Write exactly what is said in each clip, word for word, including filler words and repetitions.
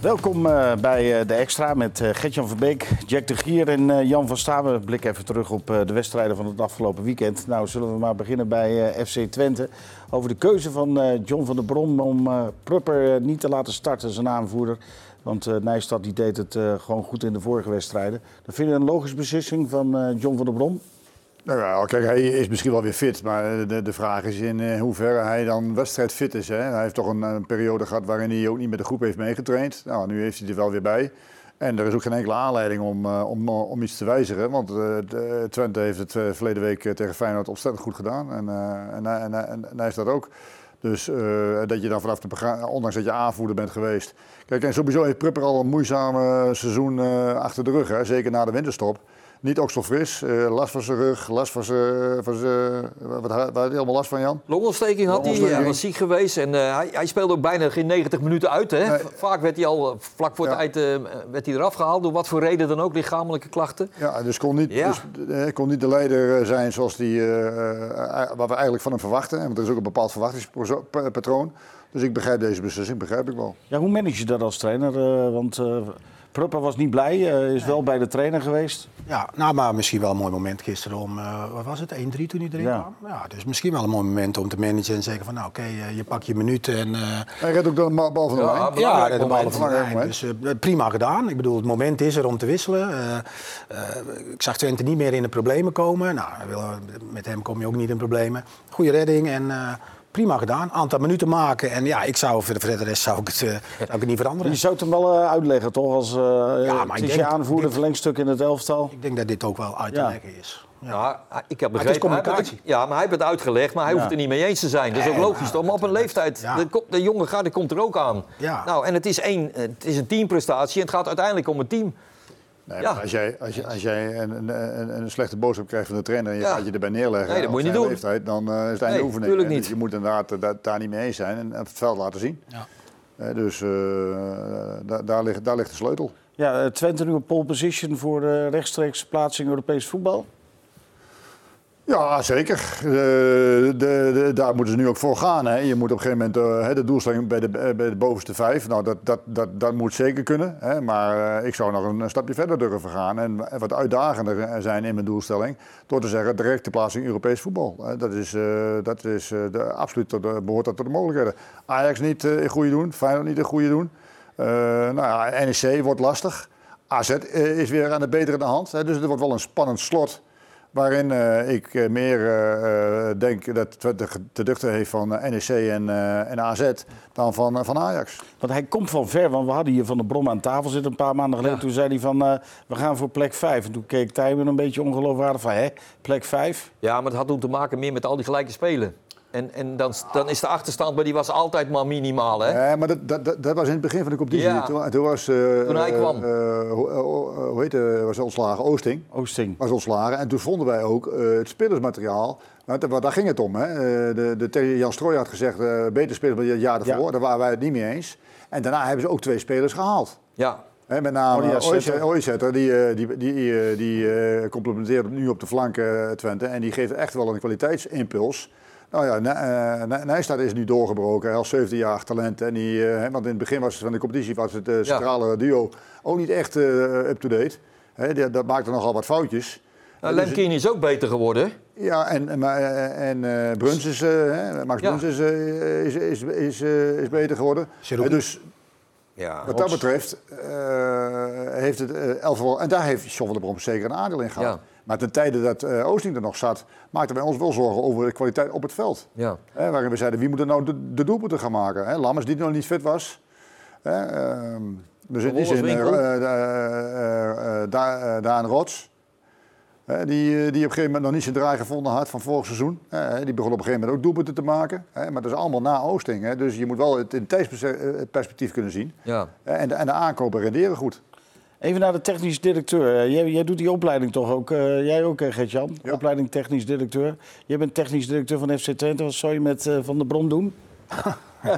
Welkom uh, bij uh, de Extra met uh, Gert-Jan Verbeek, Jack de Gier en uh, Jan van Staan. We blikken even terug op uh, de wedstrijden van het afgelopen weekend. Nou, zullen we maar beginnen bij uh, F C Twente. Over de keuze van uh, John van der Brom om uh, Prupper uh, niet te laten starten, zijn aanvoerder. Want uh, Nijstad die deed het uh, gewoon goed in de vorige wedstrijden. Dat vind je een logische beslissing van uh, John van der Brom? Nou ja, kijk, hij is misschien wel weer fit, maar de, de vraag is in uh, hoeverre hij dan wedstrijdfit is. Hè? Hij heeft toch een, een periode gehad waarin hij ook niet met de groep heeft meegetraind. Nou, nu heeft hij er wel weer bij. En er is ook geen enkele aanleiding om, uh, om, om iets te wijzigen. Want uh, de, Twente heeft het uh, verleden week uh, tegen Feyenoord ontzettend goed gedaan. En, uh, en, en, en, en hij heeft dat ook. Dus uh, dat je dan vanaf de begin, ondanks dat je aanvoerder bent geweest. Kijk, en sowieso heeft Prupper al een moeizame seizoen uh, achter de rug. Hè? Zeker na de winterstop. Niet okselfris, uh, last van zijn rug, last van zijn... Van zijn wat, waar had hij allemaal last van, Jan? Longontsteking had hij, hij was ziek geweest en uh, hij, hij speelde ook bijna geen negentig minuten uit. Hè? Nee. Vaak werd hij al vlak voor ja. het eind uh, werd hij eraf gehaald, door wat voor reden dan ook, lichamelijke klachten. Ja, dus kon niet, ja. dus, uh, kon niet de leider zijn zoals die, uh, uh, wat we eigenlijk van hem verwachten. Want er is ook een bepaald verwachtingspatroon. Dus ik begrijp deze beslissing, begrijp ik wel. Ja, hoe manage je dat als trainer? Uh, want... Uh... Prupper was niet blij, uh, is wel bij de trainer geweest. Ja, nou, maar misschien wel een mooi moment gisteren om, uh, wat was het, één drie toen hij erin ja. kwam? Ja, dus misschien wel een mooi moment om te managen en zeggen van, nou oké, okay, uh, je pakt je minuten en... Uh, Hij redt ook de bal van de ja, lijn. Ja, de bal van de lijn. Dus uh, prima gedaan. Ik bedoel, het moment is er om te wisselen. Uh, uh, ik zag Twente niet meer in de problemen komen. Nou, met hem kom je ook niet in problemen. Goeie redding en... Uh, Prima gedaan, aantal minuten maken en ja, ik zou voor de rest zou ik het, uh, zou ik het niet veranderen. Je zou het hem wel uh, uitleggen, toch? Als uh, ja, maar het is je aanvoerder, verlengstuk in het elftal. Ik denk dat dit ook wel uit te ja. leggen is. Ja, ja ik heb begrepen. Het is communicatie. Hij, ja, maar hij heeft het uitgelegd, maar hij ja. hoeft het er niet mee eens te zijn. Dat is ook nee, logisch. Maar, op een leeftijd, ja. de, de jonge gaat, die komt er ook aan. Ja. Nou, en het is, één, het is een teamprestatie en het gaat uiteindelijk om een team. Nee, ja. als jij, als jij, als jij een, een, een slechte boodschap krijgt van de trainer en je ja. gaat je erbij neerleggen nee, dat moet je niet doen. Leeftijd, dan uh, is het einde nee, oefening. Niet. Dus je moet inderdaad uh, daar niet mee eens zijn en op het veld laten zien. Ja. Uh, dus uh, da, daar, ligt, daar ligt de sleutel. Ja, Twente nu op pole position voor de rechtstreeks plaatsing Europees voetbal? Ja, zeker. Uh, de, de, daar moeten ze nu ook voor gaan. Hè. Je moet op een gegeven moment uh, de doelstelling bij de, bij de bovenste vijf. Nou, dat, dat, dat, dat moet zeker kunnen. Hè. Maar uh, ik zou nog een, een stapje verder durven gaan. En wat uitdagender zijn in mijn doelstelling. Door te zeggen, directe plaatsing Europees voetbal. Uh, dat is, uh, dat is uh, de, absoluut tot de, behoort dat tot de mogelijkheden. Ajax niet uh, in goede doen. Feyenoord niet in goede doen. Uh, nou ja, N E C wordt lastig. A Z uh, is weer aan de betere hand. Hè. Dus het wordt wel een spannend slot. Waarin uh, ik uh, meer uh, denk dat Twente te duchten heeft van uh, N E C en, uh, en A Z dan van, uh, van Ajax. Want hij komt van ver, want we hadden hier Van der Brom aan tafel zitten een paar maanden geleden. Ja. Toen zei hij van, uh, we gaan voor plek vijf. En toen keek Tijmen een beetje ongeloofwaardig van, hè, plek vijf? Ja, maar het had toen te maken meer met al die gelijke spelen. En, en dan, dan is de achterstand, maar die was altijd maar minimaal, hè? Ja, maar dat, dat, dat was in het begin van de competitie. Ja. Toen, toen was... Uh, toen hij kwam. Uh, uh, hoe, uh, hoe heet het? Was ontslagen? Oosting. Oosting. Was ontslagen. En toen vonden wij ook uh, het spelersmateriaal. Nou, daar ging het om, hè? Uh, de, de, de, Jan Strooij had gezegd, uh, beter spelers dan het jaar ervoor. Ja. Daar waren wij het niet mee eens. En daarna hebben ze ook twee spelers gehaald. Ja. He, met name Oizetter, die, die, die, die, die uh, complementeert nu op de flank uh, Twente. En die geeft echt wel een kwaliteitsimpuls. Nou ja, Nijstad is nu doorgebroken. Hij had zeventien-jarig talent. En die, uh, want in het begin was het van de competitie was het uh, centrale ja. duo ook niet echt uh, up-to-date. He, dat, dat maakte nogal wat foutjes. Nou, dus Lemkien is ook beter geworden. Ja, en, en, en uh, Bruns is, uh, Max ja. Bruns is, uh, is, is, is, uh, is beter geworden. Uh, dus ja, wat dat betreft uh, heeft het uh, elftal... En daar heeft John van der Brom zeker een aandeel in gehad. Ja. Maar ten tijde dat uh, Oosting er nog zat, maakten wij ons wel zorgen over de kwaliteit op het veld. Ja. He, waarin we zeiden, wie moet er nou de, de doelpunten gaan maken? He, Lammers, die nog niet fit was. He, uh, dus in die zin, uh, uh, uh, uh, uh, Daan Rots, uh, die, die op een gegeven moment nog niet zijn draai gevonden had van vorig seizoen. Uh, die begon op een gegeven moment ook doelpunten te maken. He, maar dat is allemaal na Oosting. He, dus je moet wel het in tijdsperspectief kunnen zien. Ja. Uh, en, de, en de aankopen renderen goed. Even naar de technisch directeur. Uh, jij, jij doet die opleiding toch ook? Uh, jij ook, uh, Gert-Jan? Ja. Opleiding technisch directeur. Jij bent technisch directeur van F C Twente. Wat zou je met uh, Van der Brom doen? ja,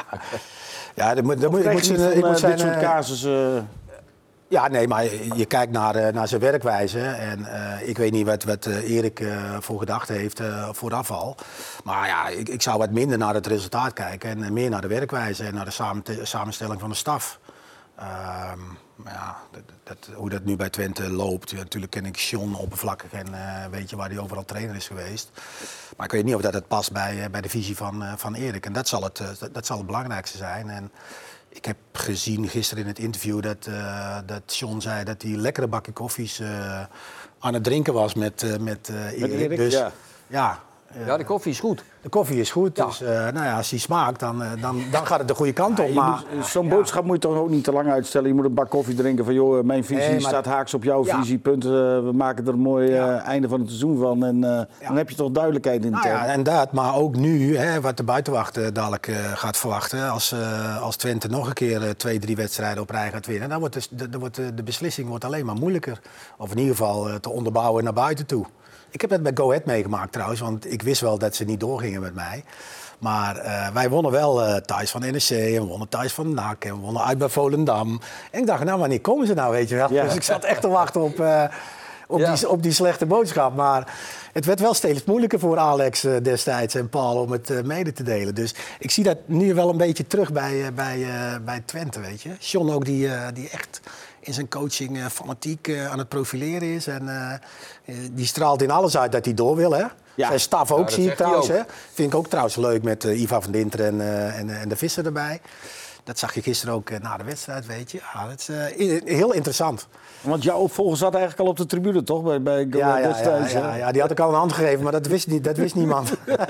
ja dat moet, dat moet, ik moet zijn, van, ik moet uh, zijn, dit soort casussen... Uh... Ja, nee, maar je kijkt naar, uh, naar zijn werkwijze. En uh, ik weet niet wat, wat uh, Erik uh, voor gedacht heeft uh, vooraf al. Maar ja, ik, ik zou wat minder naar het resultaat kijken. En uh, meer naar de werkwijze en naar de samen, samenstelling van de staf. Um, maar ja, dat, dat, hoe dat nu bij Twente loopt. Ja, natuurlijk ken ik John oppervlakkig en uh, weet je waar hij overal trainer is geweest. Maar ik weet niet of dat het past bij, uh, bij de visie van, uh, van Erik. En dat zal, het, uh, dat, dat zal het belangrijkste zijn. En ik heb gezien gisteren in het interview dat, uh, dat John zei dat hij lekkere bakje koffies uh, aan het drinken was met, uh, met, uh, Erik. Met Erik. Dus, ja. ja Ja, de koffie is goed. De koffie is goed, ja. dus uh, nou ja, als die smaakt, dan, uh, dan, dan gaat het de goede kant op. Ja, Maar Zo'n ja. boodschap moet je toch ook niet te lang uitstellen. Je moet een bak koffie drinken van, joh, mijn visie nee, maar... staat haaks op jouw ja. visie. Punt, uh, we maken er een mooi uh, ja. einde van het seizoen van. En uh, ja. dan heb je toch duidelijkheid in de nou term. Ja, en dat, maar ook nu, hè, wat de buitenwacht uh, dadelijk uh, gaat verwachten. Als, uh, als Twente nog een keer uh, twee, drie wedstrijden op rij gaat winnen, dan wordt de, de, de, wordt de, de beslissing wordt alleen maar moeilijker. Of in ieder geval uh, te onderbouwen naar buiten toe. Ik heb het bij Go Ahead meegemaakt trouwens, want ik wist wel dat ze niet doorgingen met mij. Maar uh, wij wonnen wel uh, thuis van N E C en we wonnen thuis van N A C en we wonnen uit bij Volendam. En ik dacht, nou wanneer komen ze nou, weet je wel. Ja. Dus ik zat echt te wachten op, uh, op, ja. die, op die slechte boodschap. Maar het werd wel steeds moeilijker voor Alex uh, destijds en Paul om het uh, mede te delen. Dus ik zie dat nu wel een beetje terug bij, uh, bij, uh, bij Twente, weet je. John ook, die, uh, die echt... in zijn coaching uh, fanatiek uh, aan het profileren is. En uh, die straalt in alles uit dat hij door wil. Hè? Ja. Zijn staf ook, ja, zie ik trouwens. Hè? Vind ik ook trouwens leuk met uh, Ivan van Dinter en, uh, en, en de Visser erbij. Dat zag je gisteren ook uh, na de wedstrijd, weet je. Ah, dat is uh, heel interessant. Want jouw opvolger zat eigenlijk al op de tribune, toch? Bij, bij Go ja, ja, destijds, ja, ja, ja, die had ik al een hand gegeven, maar dat wist, niet, dat wist niemand.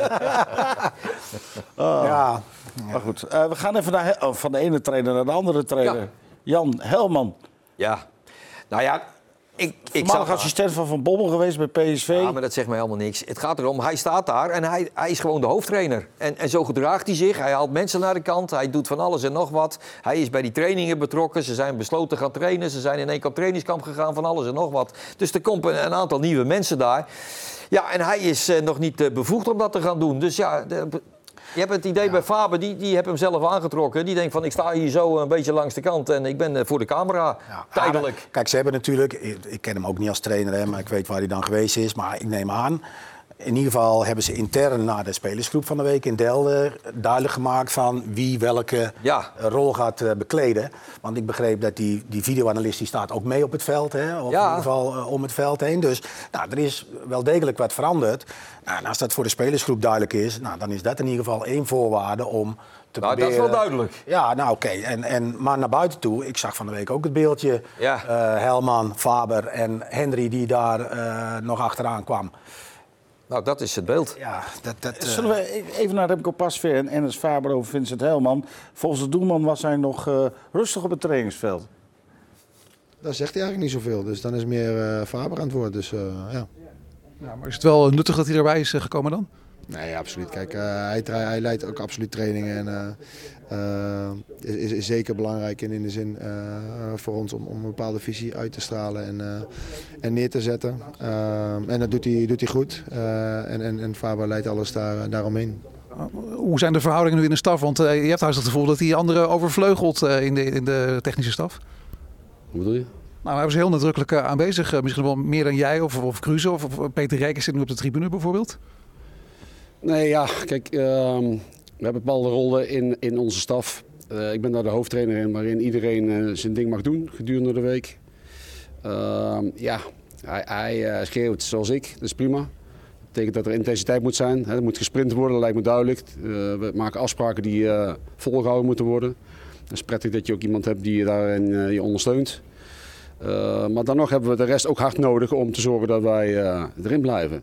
oh. ja. Maar goed, uh, we gaan even naar, oh, van de ene trainer naar de andere trainer. Ja. Jan Helman. Ja, nou ja, ik, ik zag assistent van Van Bommel geweest bij P S V. Ja, maar dat zegt mij helemaal niks. Het gaat erom, hij staat daar en hij, hij is gewoon de hoofdtrainer. En, en zo gedraagt hij zich. Hij haalt mensen naar de kant. Hij doet van alles en nog wat. Hij is bij die trainingen betrokken. Ze zijn besloten gaan trainen. Ze zijn in één keer op trainingskamp gegaan, van alles en nog wat. Dus er komt een, een aantal nieuwe mensen daar. Ja, en hij is uh, nog niet uh, bevoegd om dat te gaan doen. Dus ja... De, Je hebt het idee ja. bij Faber, die, die heeft hem zelf aangetrokken. Die denkt van, ik sta hier zo een beetje langs de kant en ik ben voor de camera, ja, tijdelijk. Maar, kijk, ze hebben natuurlijk, ik, ik ken hem ook niet als trainer, hè, maar ik weet waar hij dan geweest is. Maar ik neem aan, in ieder geval hebben ze intern na de spelersgroep van de week in Delden duidelijk gemaakt van wie welke ja. rol gaat uh, bekleden. Want ik begreep dat die, die videoanalist die staat ook mee op het veld, hè, of ja. in ieder geval uh, om het veld heen. Dus nou, er is wel degelijk wat veranderd. Nou, en als dat voor de spelersgroep duidelijk is, nou, dan is dat in ieder geval één voorwaarde om te nou, proberen... dat is wel duidelijk. Ja, nou oké. Okay. En, en, maar naar buiten toe, ik zag van de week ook het beeldje. Ja. Uh, Helman, Faber en Henry die daar uh, nog achteraan kwam. Nou, dat is het beeld. Ja, dat, dat, uh... Zullen we even naar Remco Pasveer en Enes Faber over Vincent Helman. Volgens de doelman was hij nog uh, rustig op het trainingsveld. Daar zegt hij eigenlijk niet zoveel. Dus dan is meer uh, Faber aan het woord. Dus, uh, ja. Ja, maar is het wel nuttig dat hij erbij is gekomen dan? Nee, absoluut. Kijk, uh, hij, hij leidt ook absoluut trainingen. En uh, uh, is, is zeker belangrijk in, in de zin uh, voor ons om, om een bepaalde visie uit te stralen en, uh, en neer te zetten. Uh, en dat doet hij, doet hij goed. Uh, en, en, en Faber leidt alles daar, daaromheen. Hoe zijn de verhoudingen nu in de staf? Want uh, je hebt thuis het gevoel dat hij anderen overvleugelt uh, in, de, in de technische staf. Hoe bedoel je? Nou, hij was heel nadrukkelijk uh, aanwezig. Uh, misschien wel meer dan jij of, of Kruse of, of Peter Rijkers zit nu op de tribune bijvoorbeeld. Nee, ja, kijk, uh, we hebben bepaalde rollen in, in onze staf. Uh, ik ben daar de hoofdtrainer in, waarin iedereen uh, zijn ding mag doen gedurende de week. Uh, ja, hij, hij uh, schreeuwt zoals ik, dat is prima. Dat betekent dat er intensiteit moet zijn. Hè, er moet gesprint worden, dat lijkt me duidelijk. Uh, we maken afspraken die uh, volgehouden moeten worden. Het is prettig dat je ook iemand hebt die je daarin uh, je ondersteunt. Uh, maar dan nog hebben we de rest ook hard nodig om te zorgen dat wij uh, erin blijven.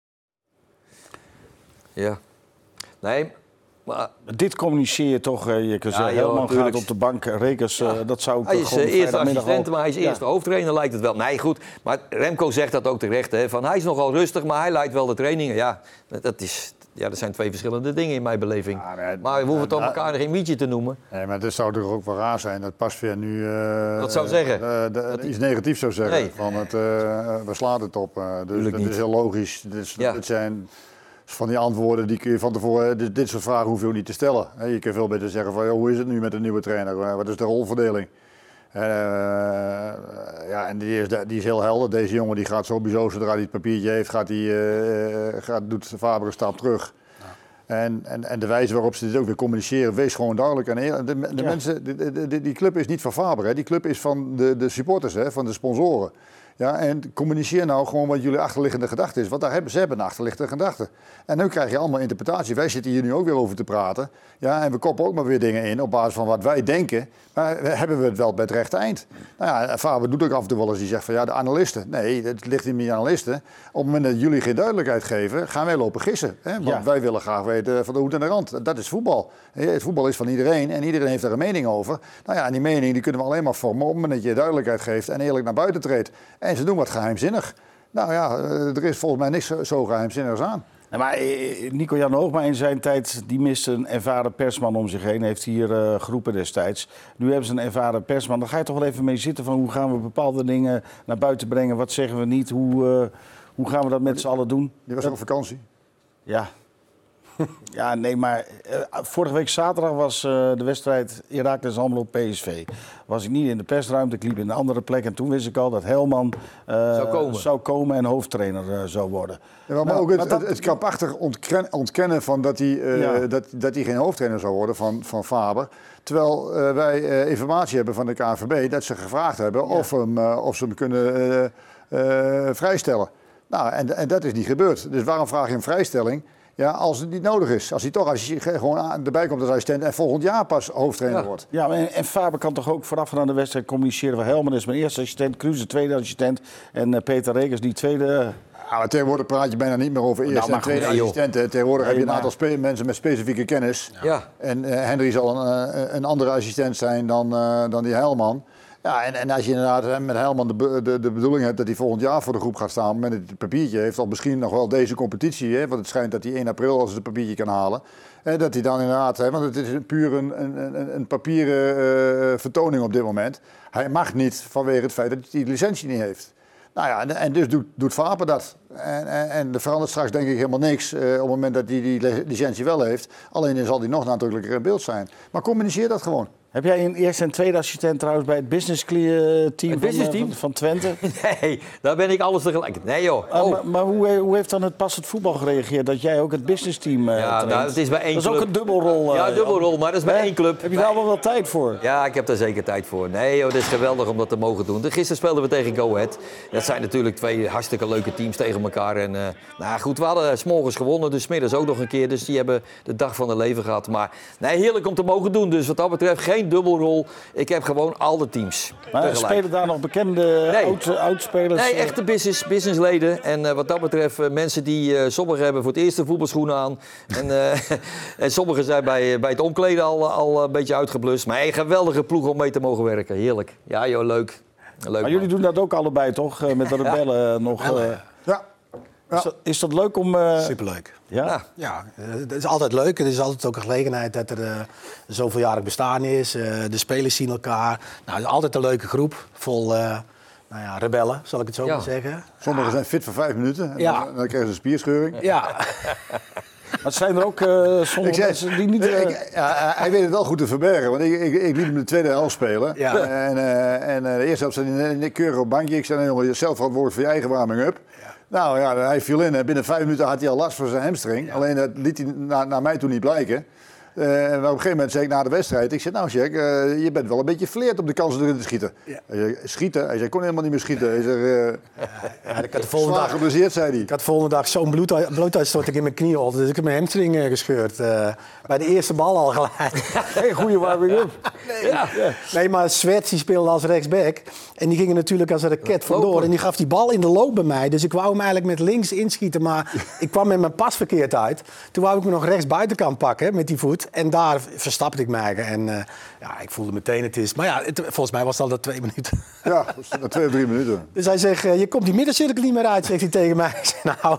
Ja. Nee, maar... Dit communiceer je toch, je kunt zeggen, ja, Helman gaat op de bank, Rekers, ja. uh, dat zou ik hij is uh, eerste assistent, al... maar hij is ja. eerste hoofdtrainer, lijkt het wel. Nee, goed, maar Remco zegt dat ook terecht, hè, van hij is nogal rustig, maar hij leidt wel de trainingen. Ja, dat is... Ja, dat zijn twee verschillende dingen in mijn beleving. Ja, maar, maar we hoeven toch uh, elkaar geen mietje te noemen. Nee, maar dat zou toch ook wel raar zijn dat Pasveer nu uh, dat zou zeggen. Uh, de, dat iets negatiefs zou zeggen. Nee. Van het, uh, we slaan het op. Uh, dus Tuurlijk dat niet. Is heel logisch. Dus, ja. Dat zijn van die antwoorden die kun je van tevoren... Dit, dit soort vragen hoef je ook niet te stellen. Je kunt veel beter zeggen van, joh, hoe is het nu met de nieuwe trainer? Wat is de rolverdeling? Uh, ja, en die is, die is heel helder. Deze jongen die gaat sowieso, zodra hij het papiertje heeft, gaat hij, uh, gaat, doet Faber een stap terug. Ja. En, en, en de wijze waarop ze dit ook weer communiceren, wees gewoon duidelijk. En eerlijk. De, de ja. mensen, de, de, de, die club is niet van Faber, hè. Die club is van de, de supporters, hè, van de sponsoren. Ja, en communiceer nou gewoon wat jullie achterliggende gedachte is. Want daar hebben ze hebben een achterliggende gedachte. En nu krijg je allemaal interpretatie. Wij zitten hier nu ook weer over te praten. Ja, en we koppen ook maar weer dingen in op basis van wat wij denken. Maar hebben we het wel bij het rechte eind? Nou ja, Faber doet ook af en toe wel eens. Die zegt van ja, de analisten. Nee, het ligt niet aan de analisten. Op het moment dat jullie geen duidelijkheid geven, gaan wij lopen gissen. Hè? Want ja. wij willen graag weten van de hoed en de rand. Dat is voetbal. Het voetbal is van iedereen en iedereen heeft daar een mening over. Nou ja, en die mening die kunnen we alleen maar vormen op het moment dat je duidelijkheid geeft en eerlijk naar buiten treedt. En ze doen wat geheimzinnig. Nou ja, er is volgens mij niks zo geheimzinnigs aan. Ja, maar Nico-Jan Hoogma in zijn tijd, die miste een ervaren persman om zich heen. Heeft hier uh, geroepen destijds. Nu hebben ze een ervaren persman. Dan ga je toch wel even mee zitten van hoe gaan we bepaalde dingen naar buiten brengen. Wat zeggen we niet? Hoe, uh, hoe gaan we dat met z'n allen doen? Die was ook op vakantie. Ja. Ja, nee, maar uh, vorige week zaterdag was uh, de wedstrijd Heracles Almelo P S V. Was ik niet in de persruimte, ik liep in een andere plek. En toen wist ik al dat Helman uh, zou, komen. zou komen en hoofdtrainer uh, zou worden. Ja, maar nou, ook het, maar dat... het, het krampachtig ontken, ontkennen van dat hij, uh, ja. dat, dat hij geen hoofdtrainer zou worden van, van Faber. Terwijl uh, wij uh, informatie hebben van de K N V B dat ze gevraagd hebben ja. of, hem, uh, of ze hem kunnen uh, uh, vrijstellen. Nou, en, en dat is niet gebeurd. Dus waarom vraag je een vrijstelling? Ja, als het niet nodig is. Als hij toch als hij gewoon aan, erbij komt als assistent en volgend jaar pas hoofdtrainer ja. wordt. Ja, en, en Faber kan toch ook vooraf aan de wedstrijd communiceren van Helman is mijn eerste assistent, Cruze de tweede assistent en uh, Peter Rekers die tweede. Ja, maar tegenwoordig praat je bijna niet meer over eerste nou, en tweede nee, assistenten. Tegenwoordig nee, heb je een aantal spe- mensen met specifieke kennis. Ja. En uh, Henry zal een, uh, een andere assistent zijn dan, uh, dan die Helman. Ja, en, en als je inderdaad met Helman de, de, de bedoeling hebt dat hij volgend jaar voor de groep gaat staan met het papiertje heeft, of misschien nog wel deze competitie, hè, want het schijnt dat hij één april als het papiertje kan halen, hè, dat hij dan inderdaad, hè, want het is puur een, een, een papieren uh, vertoning op dit moment. Hij mag niet vanwege het feit dat hij die licentie niet heeft. Nou ja, en, en dus doet, doet Faber dat. En, en, en er verandert straks denk ik helemaal niks uh, op het moment dat hij die licentie wel heeft. Alleen zal hij nog nadrukkelijker in beeld zijn. Maar communiceer dat gewoon. Heb jij een eerste en tweede assistent trouwens bij het business team, het business van, team? Van, van Twente? Nee, daar ben ik alles tegelijk. Nee joh. Oh. Oh. Uh, maar maar hoe, hoe heeft dan het Pas het Voetbal gereageerd dat jij ook het business team uh, ja, nou, het is bij één dat club. is ook een dubbelrol. Uh, ja, dubbelrol, maar dat is bij nee? één club. Heb je daar allemaal wel tijd voor? Ja, ik heb daar zeker tijd voor. Nee joh, het is geweldig om dat te mogen doen. Gisteren speelden we tegen Go Ahead. Dat zijn natuurlijk twee hartstikke leuke teams tegen elkaar. En, uh, nou goed, we hadden 's morgens gewonnen, dus 's middags ook nog een keer. Dus die hebben de dag van hun leven gehad. Maar nee, heerlijk om te mogen doen. Dus wat dat betreft geen dubbelrol. Ik heb gewoon al de teams. Maar tegelijk. Spelen daar nog bekende nee. oud, oud-spelers? Nee, echte business, businessleden. En uh, wat dat betreft uh, mensen die... Uh, sommigen hebben voor het eerst de voetbalschoenen aan. En, uh, en sommigen zijn bij, bij het omkleden al, al een beetje uitgeblust. Maar een geweldige ploeg om mee te mogen werken. Heerlijk. Ja joh, leuk. leuk maar man. Jullie doen dat ook allebei toch? Met de rebellen ja. nog... Uh... Ja. Ja. Is, dat, is dat leuk om... Uh... Superleuk. Ja? Ja, ja, het is altijd leuk. Het is altijd ook een gelegenheid dat er uh, zoveeljarig bestaan is. Uh, de spelers zien elkaar. Nou, het is altijd een leuke groep. Vol uh, nou ja, rebellen, zal ik het zo ja. maar zeggen. Sommigen zijn fit voor vijf minuten. En ja. dan, dan krijgen ze een spierscheuring. Ja. Maar het zijn er ook uh, sommige zeg, mensen die niet... Uh... Ik, ja, hij weet het wel goed te verbergen. Want ik, ik, ik liet hem de tweede helft spelen. Ja. En, uh, en uh, de eerste helft zat hij keurig op bankje. Ik zei, nee, jongen, zelf verantwoordelijk voor je eigen warming-up. Ja. Nou ja, hij viel in. Binnen vijf minuten had hij al last van zijn hamstring. Ja. Alleen dat liet hij naar, naar mij toen niet blijken. Uh, en op een gegeven moment zei ik na de wedstrijd... Ik zei, nou Jack, uh, je bent wel een beetje verleerd om de kansen erin te schieten. Ja. Hij zei, schieten? Hij zei, ik kon helemaal niet meer schieten. Hij zei, uh, ja, ja, ik had de volgende dag geblesseerd, zei hij. Ik had de volgende dag zo'n bloed, bloeduitstorting in mijn knie. Dus ik heb mijn hamstring uh, gescheurd. Uh, bij de eerste bal al gelijk. Geen goede warming-up. Nee, ja. Ja. nee, maar Swets die speelde als rechtsback. En die ging er natuurlijk als een raket vandoor. En die gaf die bal in de loop bij mij. Dus ik wou hem eigenlijk met links inschieten. Maar ik kwam met mijn pas verkeerd uit. Toen wou ik me nog rechts buitenkant pakken met die voet. En daar verstapte ik mij. En uh, ja, ik voelde meteen het is. Maar ja, het, volgens mij was het al dat twee minuten. Ja, na twee of drie minuten. Dus hij zegt, uh, je komt die middencirkel niet meer uit, zegt hij tegen mij. Ik zeg, nou...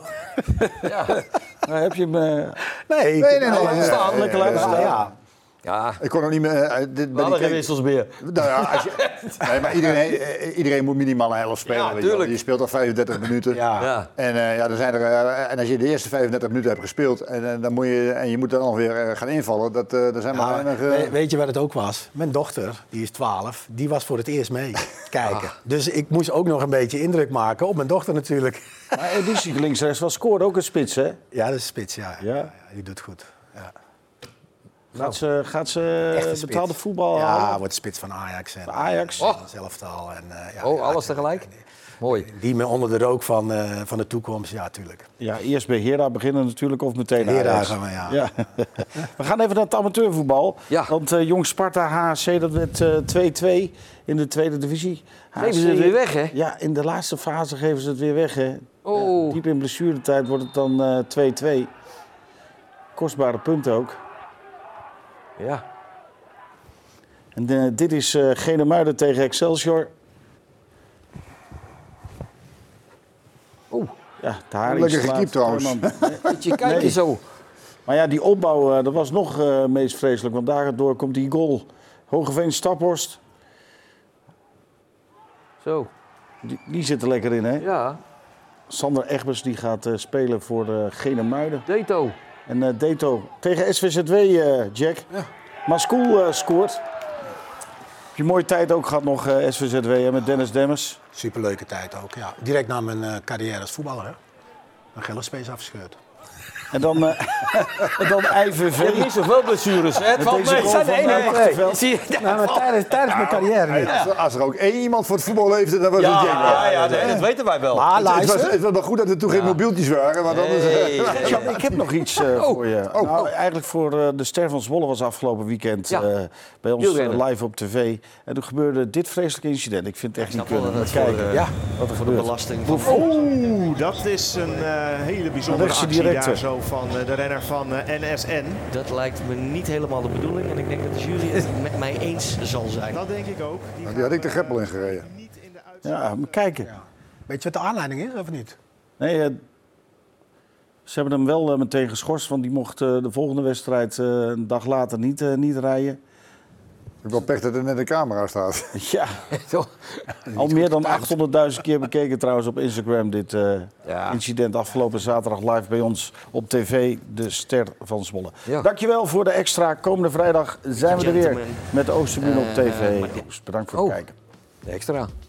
Ja, nou heb je hem... Uh... Nee, nee, nee, nee, nee, nee, staan, lekker laten staan. Ja. Ja, ik kon nog niet meer... Uh, dit, we hadden geen wissels meer. Nou ja, als je, nee, maar iedereen, iedereen moet minimaal een helft spelen. Ja, weet je, je speelt al vijfendertig minuten. Ja. Ja. En, uh, ja, dan zijn er, uh, en als je de eerste vijfendertig minuten hebt gespeeld... en, uh, dan moet je, en je moet dan nog weer uh, gaan invallen... Dat, uh, er zijn maar ja, weinig... Uh... Weet je wat het ook was? Mijn dochter, die is twaalf, die was voor het eerst mee kijken. Ah. Dus ik moest ook nog een beetje indruk maken op mijn dochter natuurlijk. Maar Edissie links-rechts was scoorde ook een spits, hè? Ja, dat is een spits, ja. ja. ja die doet goed. Ja. Gaat ze, gaat ze betaalde voetbal ja, halen? Ja, wordt spits van Ajax. En, Ajax? Oh. Zelftal. En, uh, ja, oh, ja, alles tegelijk? Mooi. Die me onder de rook van, uh, van de toekomst, ja, tuurlijk. Ja, eerst bij Hera beginnen natuurlijk of meteen Hera Ajax. gaan we, ja. ja. We gaan even naar het amateurvoetbal. Ja. Want uh, Jong Sparta H C, dat werd uh, twee-twee in de tweede divisie. Geven ze het weer weg, hè? Ja, in de laatste fase geven ze het weer weg, hè. Oh. Ja, diep in blessuretijd wordt het dan uh, twee-twee. Kostbare punten ook. Ja. En uh, dit is uh, Genemuiden tegen Excelsior. Oeh. Ja, de Haring lekker slaat gekiept trouwens. Je kijkt je zo. Maar ja, die opbouw, uh, dat was nog uh, meest vreselijk. Want daardoor komt die goal. Hogeveen Staphorst. Zo. Die, die zit er lekker in, hè? Ja. Sander Egbers die gaat uh, spelen voor uh, Genemuiden. Deto. En uh, Deto tegen S V Z W, uh, Jack. Ja. Maskoel uh, scoort. Heb je een mooie tijd ook gehad nog, uh, S V Z W, hè, met Dennis Demmers. Superleuke tijd ook, ja. Direct na mijn uh, carrière als voetballer, hè. Een Gillespace afgescheurd. En dan, uh, en dan I V V. Je hebt niet zoveel blessures, hè? Het Met valt deze mee. goal Het zijn van, de uh, enige Achterveld. twee. Zie je? Nou, maar tijdens, tijdens mijn carrière niet. Hey, als, als er ook één iemand voor het voetbal leefde, dan was Ja, het Jack. ja, ja, nee, dat weten wij wel. Maar Het was, luister. het was wel goed dat er toen geen mobieltjes waren, want anders... Hey. Ja, ik heb nog iets uh, Oh. voor je. Oh, nou, oh. eigenlijk voor uh, de Ster van Zwolle was afgelopen weekend Ja. uh, bij ons uh, Wielrennen. live op tv. En toen gebeurde dit vreselijke incident. Ik vind het echt Ik niet snap wel kunnen. dat Maar het voor, kijken uh, ja, wat er de gebeurt. belasting van... Oeh, dat is een uh, hele bijzondere Rechtse actie directe. daar zo van uh, de renner van uh, N S N. Dat lijkt me niet helemaal de bedoeling. En ik denk dat de jury het met mij eens zal zijn. Dat denk ik ook. Die, Die had ik de greppel in gereden. niet in de uit... Ja, maar kijken. Weet je wat de aanleiding is, of niet? Nee, uh, ze hebben hem wel uh, meteen geschorst, want die mocht uh, de volgende wedstrijd uh, een dag later niet, uh, niet rijden. Ik heb wel pech dat er net een camera staat. Ja, al meer dan achthonderdduizend keer bekeken trouwens op Instagram dit uh, Ja. incident. Afgelopen zaterdag live bij ons op tv, de Ster van Zwolle. Ja. Dankjewel voor de extra. Komende vrijdag zijn we er weer Gentlemen. met de Oosterburen op Uh, tv. maar- Oost, bedankt voor het Oh. kijken. Extra.